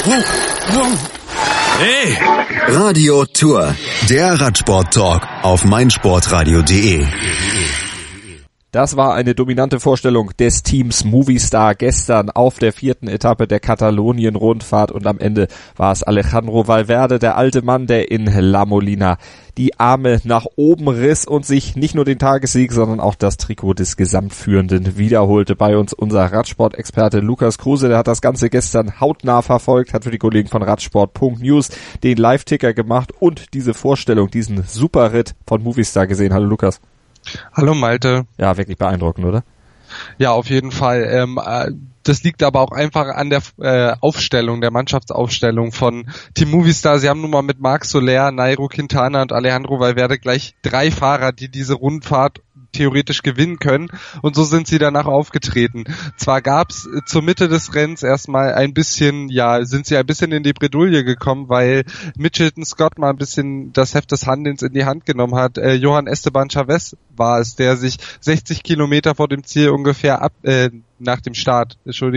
Hey! Radio Tour, der Radsport-Talk auf meinsportradio.de. Das war eine dominante Vorstellung des Teams Movistar gestern auf der 4. Etappe der Katalonien-Rundfahrt und am Ende war es Alejandro Valverde, der alte Mann, der in La Molina die Arme nach oben riss und sich nicht nur den Tagessieg, sondern auch das Trikot des Gesamtführenden wiederholte. Bei uns unser Radsport-Experte Lukas Kruse, der hat das Ganze gestern hautnah verfolgt, hat für die Kollegen von Radsport.news den Live-Ticker gemacht und diese Vorstellung, diesen Superritt von Movistar gesehen. Hallo Lukas. Hallo Malte. Ja, wirklich beeindruckend, oder? Ja, auf jeden Fall. Das liegt aber auch einfach an der Aufstellung, der Mannschaftsaufstellung von Team Movistar. Sie haben nun mal mit Marc Soler, Nairo Quintana und Alejandro Valverde gleich 3 Fahrer, die diese Rundfahrt theoretisch gewinnen können, und so sind sie danach aufgetreten. Zwar gab's zur Mitte des Rennens erstmal sind sie ein bisschen in die Bredouille gekommen, weil Mitchelton Scott mal ein bisschen das Heft des Handelns in die Hand genommen hat. Johan Esteban Chavez war es, der sich 60 Kilometer vor dem Ziel ungefähr nach dem Start,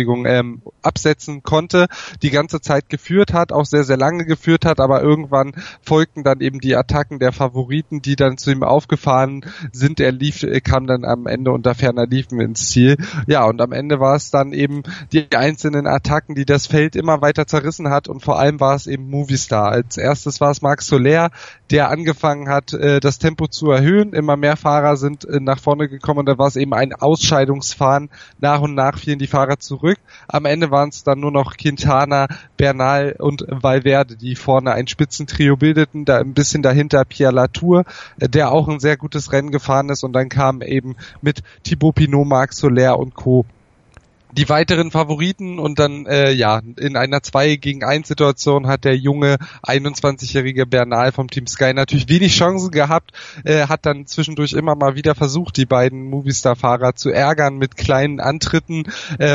absetzen konnte, die ganze Zeit geführt hat, auch sehr, sehr lange geführt hat, aber irgendwann folgten dann eben die Attacken der Favoriten, die dann zu ihm aufgefahren sind. Er kam dann am Ende unter ferner Liefen ins Ziel. Ja, und am Ende war es dann eben die einzelnen Attacken, die das Feld immer weiter zerrissen hat, und vor allem war es eben Movistar. Als erstes war es Marc Soler, der angefangen hat, das Tempo zu erhöhen. Immer mehr Fahrer sind nach vorne gekommen und da war es eben ein Ausscheidungsfahren. Nach und nach fielen die Fahrer zurück. Am Ende waren es dann nur noch Quintana, Bernal und Valverde, die vorne ein Spitzentrio bildeten. Da ein bisschen dahinter Pierre Latour, der auch ein sehr gutes Rennen gefahren ist, und dann kam eben mit Thibaut Pinot, Marc Soler und Co. die weiteren Favoriten, und dann in einer 2-gegen-1 Situation hat der junge 21-jährige Bernal vom Team Sky natürlich wenig Chancen gehabt, hat dann zwischendurch immer mal wieder versucht, die beiden Movistar-Fahrer zu ärgern mit kleinen Antritten,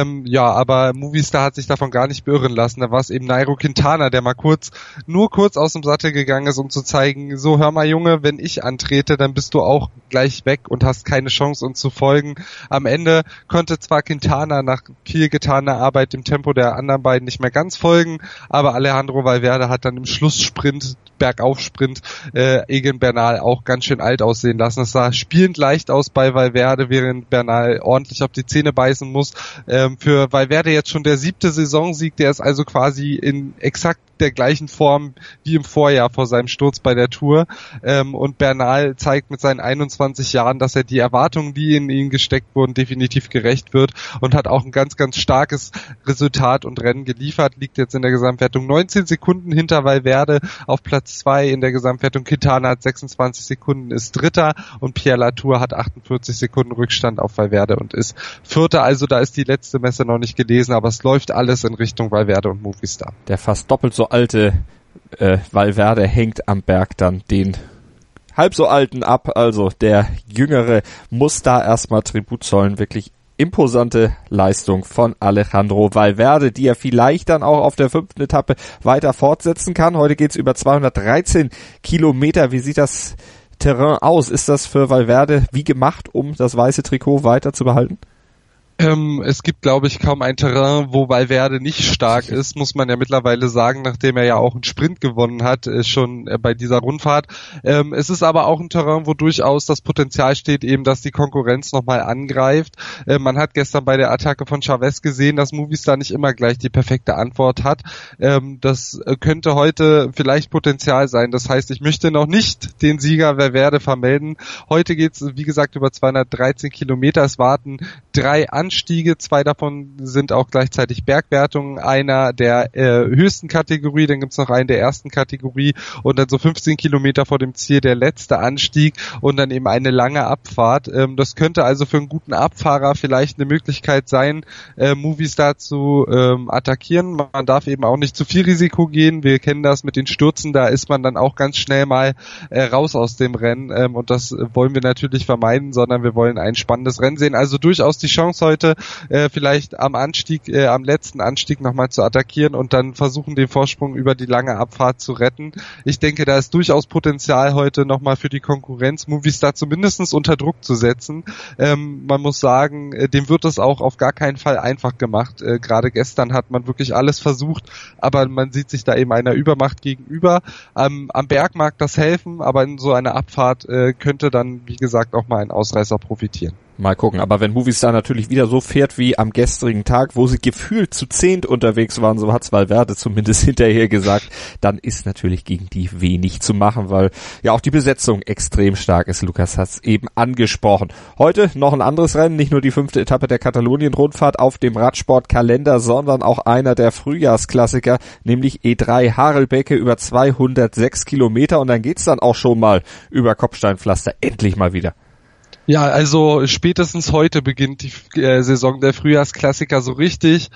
aber Movistar hat sich davon gar nicht beirren lassen. Da war es eben Nairo Quintana, der mal kurz aus dem Sattel gegangen ist, um zu zeigen, so, hör mal Junge, wenn ich antrete, dann bist du auch gleich weg und hast keine Chance, uns zu folgen. Am Ende konnte zwar Quintana nach viel getaner Arbeit dem Tempo der anderen beiden nicht mehr ganz folgen, aber Alejandro Valverde hat dann im Schlusssprint, Bergaufsprint, Egan Bernal auch ganz schön alt aussehen lassen. Es sah spielend leicht aus bei Valverde, während Bernal ordentlich auf die Zähne beißen muss. Für Valverde jetzt schon der 7. Saisonsieg, der ist also quasi in exakt der gleichen Form wie im Vorjahr vor seinem Sturz bei der Tour. Und Bernal zeigt mit seinen 21 Jahren, dass er die Erwartungen, die in ihn gesteckt wurden, definitiv gerecht wird, und hat auch ein ganz, ganz starkes Resultat und Rennen geliefert. Liegt jetzt in der Gesamtwertung 19 Sekunden hinter Valverde auf Platz 2 in der Gesamtwertung. Quintana hat 26 Sekunden, ist Dritter, und Pierre Latour hat 48 Sekunden Rückstand auf Valverde und ist Vierter. Also da ist die letzte Messe noch nicht gelesen, aber es läuft alles in Richtung Valverde und Movistar. Der fast doppelt so alte Valverde hängt am Berg dann den halb so alten ab, also der Jüngere muss da erstmal Tribut zollen. Wirklich imposante Leistung von Alejandro Valverde, die er vielleicht dann auch auf der 5. Etappe weiter fortsetzen kann. Heute geht's über 213 Kilometer. Wie sieht das Terrain aus? Ist das für Valverde wie gemacht, um das weiße Trikot weiter zu behalten? Es gibt, glaube ich, kaum ein Terrain, wo Valverde nicht stark ist, muss man ja mittlerweile sagen, nachdem er ja auch einen Sprint gewonnen hat, schon bei dieser Rundfahrt. Es ist aber auch ein Terrain, wo durchaus das Potenzial steht, eben, dass die Konkurrenz nochmal angreift. Man hat gestern bei der Attacke von Chavez gesehen, dass Movistar nicht immer gleich die perfekte Antwort hat. Das könnte heute vielleicht Potenzial sein. Das heißt, ich möchte noch nicht den Sieger Valverde vermelden. Heute geht's, wie gesagt, über 213 Kilometer. Es warten 3 Anstiege, 2 davon sind auch gleichzeitig Bergwertungen, einer der höchsten Kategorie, dann gibt's noch einen der ersten Kategorie, und dann so 15 Kilometer vor dem Ziel der letzte Anstieg und dann eben eine lange Abfahrt. Das könnte also für einen guten Abfahrer vielleicht eine Möglichkeit sein, Movistar zu attackieren. Man darf eben auch nicht zu viel Risiko gehen. Wir kennen das mit den Stürzen, da ist man dann auch ganz schnell mal raus aus dem Rennen, und das wollen wir natürlich vermeiden, sondern wir wollen ein spannendes Rennen sehen. Also durchaus die Chance heute heute vielleicht am letzten Anstieg nochmal zu attackieren und dann versuchen, den Vorsprung über die lange Abfahrt zu retten. Ich denke, da ist durchaus Potenzial heute nochmal für die Konkurrenz, Movistar zumindest unter Druck zu setzen. Man muss sagen, dem wird es auch auf gar keinen Fall einfach gemacht. Gerade gestern hat man wirklich alles versucht, aber man sieht sich da eben einer Übermacht gegenüber. Am Berg mag das helfen, aber in so einer Abfahrt könnte dann, wie gesagt, auch mal ein Ausreißer profitieren. Mal gucken, aber wenn Movistar natürlich wieder so fährt wie am gestrigen Tag, wo sie gefühlt zu 10 unterwegs waren, so hat's Valverde zumindest hinterher gesagt, dann ist natürlich gegen die wenig zu machen, weil ja auch die Besetzung extrem stark ist. Lukas hat's eben angesprochen. Heute noch ein anderes Rennen, nicht nur die 5. Etappe der Katalonien-Rundfahrt auf dem Radsportkalender, sondern auch einer der Frühjahrsklassiker, nämlich E3 Harelbeke über 206 Kilometer und dann geht's dann auch schon mal über Kopfsteinpflaster, endlich mal wieder. Ja, also spätestens heute beginnt die Saison der Frühjahrsklassiker so richtig.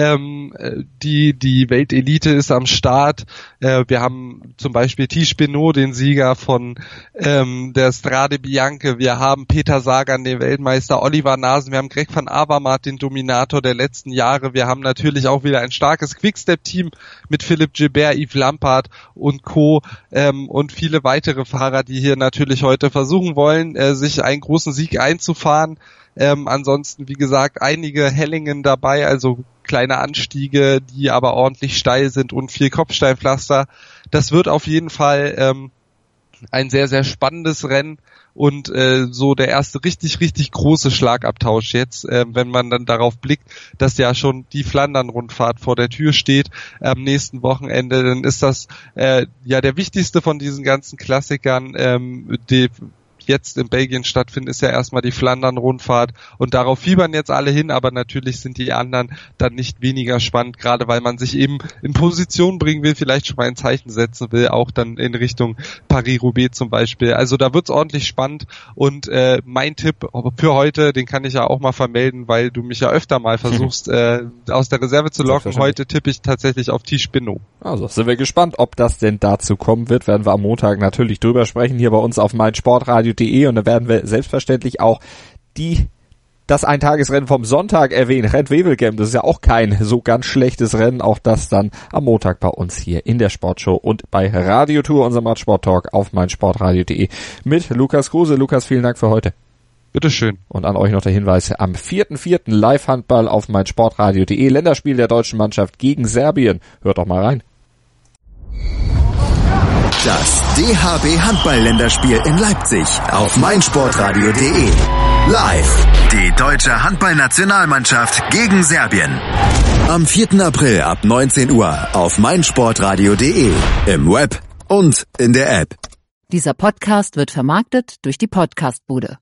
Die Weltelite ist am Start. Wir haben zum Beispiel Tish Benoit, den Sieger von der Strade Bianche. Wir haben Peter Sagan, den Weltmeister, Oliver Nasen. Wir haben Greg van Avermaet, den Dominator der letzten Jahre. Wir haben natürlich auch wieder ein starkes Quickstep-Team mit Philipp Gilbert, Yves Lampaert und Co. Und viele weitere Fahrer, die hier natürlich heute versuchen wollen, sich einen großen Sieg einzufahren. Ansonsten, wie gesagt, einige Hellingen dabei, also kleine Anstiege, die aber ordentlich steil sind und viel Kopfsteinpflaster. Das wird auf jeden Fall ein sehr, sehr spannendes Rennen und so der erste richtig große Schlagabtausch jetzt, wenn man dann darauf blickt, dass ja schon die Flandern-Rundfahrt vor der Tür steht am nächsten Wochenende, dann ist das ja der wichtigste von diesen ganzen Klassikern, die jetzt in Belgien stattfinden, ist ja erstmal die Flandern-Rundfahrt und darauf fiebern jetzt alle hin, aber natürlich sind die anderen dann nicht weniger spannend, gerade weil man sich eben in Position bringen will, vielleicht schon mal ein Zeichen setzen will, auch dann in Richtung Paris-Roubaix zum Beispiel. Also da wird's ordentlich spannend und mein Tipp für heute, den kann ich ja auch mal vermelden, weil du mich ja öfter mal versuchst, aus der Reserve zu locken. Heute tippe ich tatsächlich auf Tish Benoit. Also sind wir gespannt, ob das denn dazu kommen wird, werden wir am Montag natürlich drüber sprechen, hier bei uns auf meinsportradio.de und da werden wir selbstverständlich auch das Eintagesrennen vom Sonntag erwähnen, Gent-Wevelgem, das ist ja auch kein so ganz schlechtes Rennen, auch das dann am Montag bei uns hier in der Sportshow und bei Radiotour, unserem Radsport-Talk auf meinsportradio.de mit Lukas Kruse. Lukas, vielen Dank für heute. Bitteschön. Und an euch noch der Hinweis, am 4.4. Live-Handball auf meinsportradio.de, Länderspiel der deutschen Mannschaft gegen Serbien. Hört doch mal rein. Das DHB Handball-Länderspiel in Leipzig auf meinsportradio.de. Live. Die deutsche Handball-Nationalmannschaft gegen Serbien. Am 4. April ab 19 Uhr auf meinsportradio.de. Im Web und in der App. Dieser Podcast wird vermarktet durch die Podcastbude.